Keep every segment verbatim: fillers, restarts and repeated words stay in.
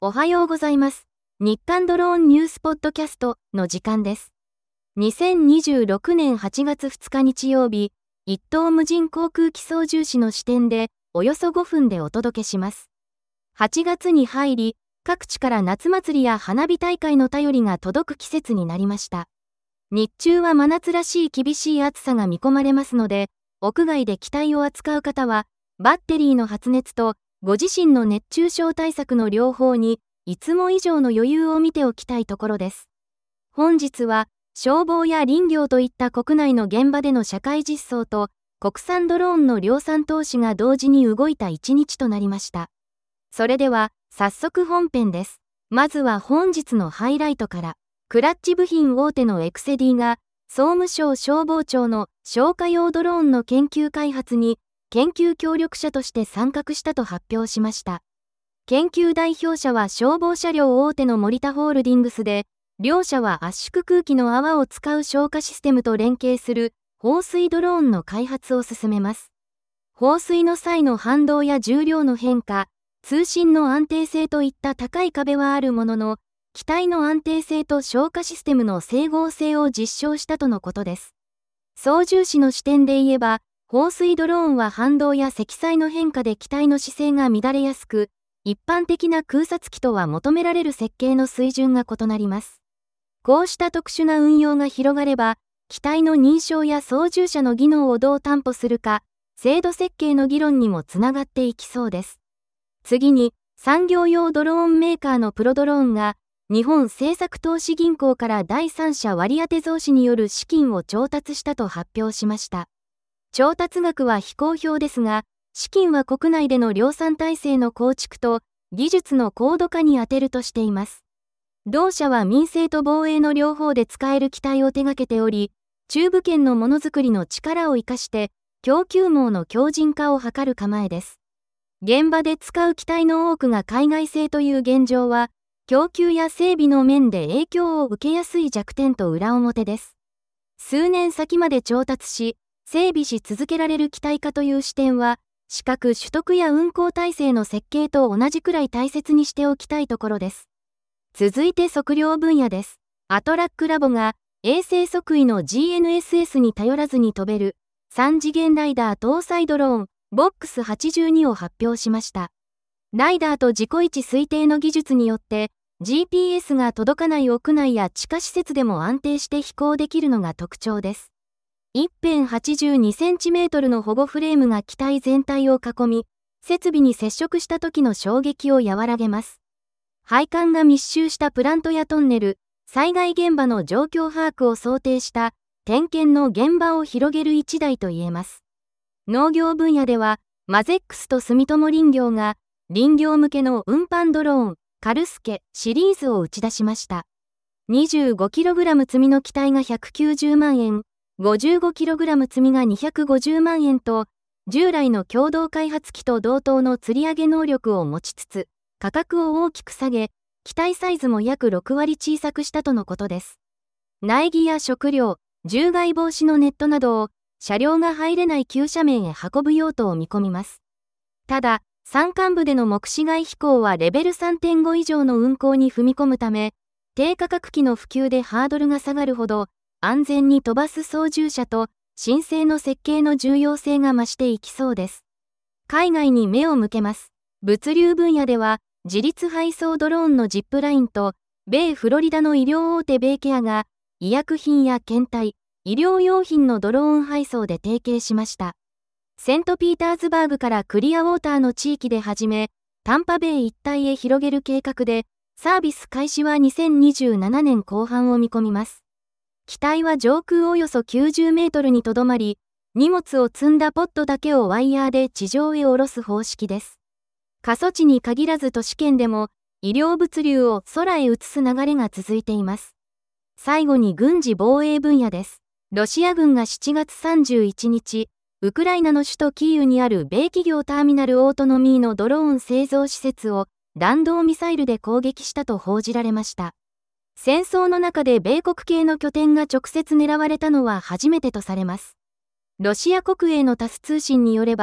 おはようございます。日刊ドローンニュースポッドキャストの時間です。にせんにじゅうろくねんはちがつふつか日曜日、一等無人航空機操縦士の視点でおよそごふんでお届けします。はちがつに入り、各地から夏祭りや花火大会の便りが届く季節になりました。日中は真夏らしい厳しい暑さが見込まれますので、屋外で機体を扱う方は、バッテリーの発熱とご自身の熱中症対策の両方に、いつも以上の余裕を見ておきたいところです。本日は、消防や林業といった国内の現場での社会実装と、国産ドローンの量産投資が同時に動いた一日となりました。それでは、早速本編です。まずは本日のハイライトから、クラッチ部品大手のエクセディが、総務省消防庁の消火用ドローンの研究開発に、研究協力者として参画したと発表しました。研究代表者は消防車両大手の森田ホールディングスで、両社は圧縮空気の泡を使う消火システムと連携する放水ドローンの開発を進めます。放水の際の反動や重量の変化、通信の安定性といった高い壁はあるものの、機体の安定性と消火システムの整合性を実証したとのことです。操縦士の視点で言えば、放水ドローンは反動や積載の変化で機体の姿勢が乱れやすく、一般的な空撮機とは求められる設計の水準が異なります。こうした特殊な運用が広がれば、機体の認証や操縦者の技能をどう担保するか、制度設計の議論にもつながっていきそうです。次に、産業用ドローンメーカーのプロドローンが、日本政策投資銀行から第三者割当増資による資金を調達したと発表しました。調達額は非公表ですが、資金は国内での量産体制の構築と技術の高度化に充てるとしています。同社は民生と防衛の両方で使える機体を手掛けており、中部圏のものづくりの力を生かして、供給網の強靭化を図る構えです。現場で使う機体の多くが海外製という現状は、供給や整備の面で影響を受けやすい弱点と裏表です。数年先まで調達し、整備し続けられる機体化という視点は、資格取得や運航体制の設計と同じくらい大切にしておきたいところです。続いて測量分野です。アトラックラボが衛星測位の ジーエヌエスエス に頼らずに飛べるさん次元ライダー搭載ドローン ボックスはちじゅうに を発表しました。ライダーと自己位置推定の技術によって ジーピーエス が届かない屋内や地下施設でも安定して飛行できるのが特徴です。一辺はちじゅうにセンチメートルの保護フレームが機体全体を囲み、設備に接触した時の衝撃を和らげます。配管が密集したプラントやトンネル、災害現場の状況把握を想定した点検の現場を広げる一台と言えます。農業分野では、マゼックスと住友林業が林業向けの運搬ドローン、カルスケシリーズを打ち出しました。にじゅうごキログラム 積みの機体がひゃくきゅうじゅうまんえん、ごじゅうごキログラム 積みがにひゃくごじゅうまんえんと、従来の共同開発機と同等の吊り上げ能力を持ちつつ、価格を大きく下げ、機体サイズも約ろくわり小さくしたとのことです。苗木や食料、獣害防止のネットなどを、車両が入れない急斜面へ運ぶ用途を見込みます。ただ、山間部での目視外飛行はレベル さんてんご 以上の運航に踏み込むため、低価格機の普及でハードルが下がるほど、安全に飛ばす操縦者と申請の設計の重要性が増していきそうです。海外に目を向けます。物流分野では、自立配送ドローンのジップラインと、米フロリダの医療大手ベイケアが、医薬品や検体、医療用品のドローン配送で提携しました。セントピーターズバーグからクリアウォーターの地域で始め、タンパベイ一帯へ広げる計画で、サービス開始はにせんにじゅうななねんこう半を見込みます。機体は上空およそきゅうじゅうメートルにとどまり、荷物を積んだポットだけをワイヤーで地上へ下ろす方式です。過疎地に限らず都市圏でも、医療物流を空へ移す流れが続いています。最後に軍事防衛分野です。ロシア軍がしちがつさんじゅういちにち、ウクライナの首都キーウにある米企業ターミナルオートノミーのドローン製造施設を弾道ミサイルで攻撃したと報じられました。戦争の中で米国系の拠点が直接狙われたのは初めてとされます。ロシア国営のタス通信によれば、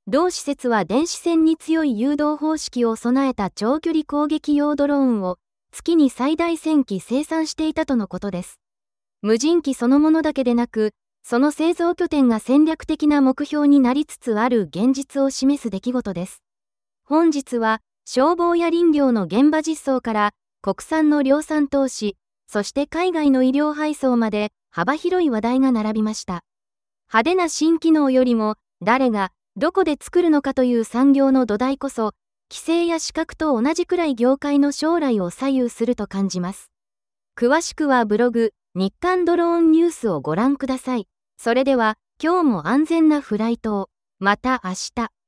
同施設は電子戦に強い誘導方式を備えた長距離攻撃用ドローンを月に最大せんき生産していたとのことです。無人機そのものだけでなく、その製造拠点が戦略的な目標になりつつある現実を示す出来事です。本日は、消防や林業の現場実装から、国産の量産投資、そして海外の医療配送まで幅広い話題が並びました。派手な新機能よりも、誰が、どこで作るのかという産業の土台こそ、規制や資格と同じくらい業界の将来を左右すると感じます。詳しくはブログ、日刊ドローンニュースをご覧ください。それでは、今日も安全なフライトを。また明日。